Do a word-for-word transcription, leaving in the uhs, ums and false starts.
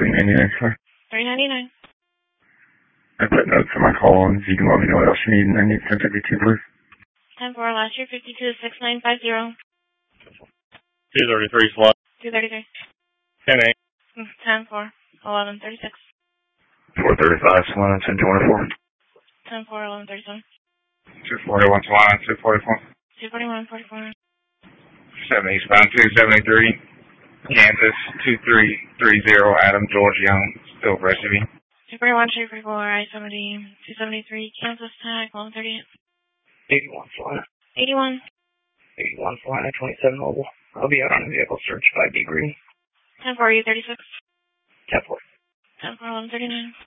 three ninety-nine, sir. three ninety-nine. I put notes on my call on, so you can let me know what else you need, and I need ten fifty-two, please. ten four, last year fifty-two, six nine five zero. two thirty-three slot. two thirty-three. ten eight. ten four, eleven thirty-six. four thirty-five, Solana, ten twenty-four. ten four, eleven thirty-seven. two forty-one, Solana, two forty-four. two forty-one, forty-four. seven eastbound, two seventy-three. Kansas, two three three zero, Adam, George Young, still for S U V. two forty-one, two forty-four, I seventy, two seventy-three, Kansas tag, eleven thirty-eight. eighty-one, Solana. eighty-one. eighty-one, Solana, twenty-seven mobile. I'll be out on a vehicle search, five B green. ten four, U thirty-six. ten four. ten four, eleven thirty-nine.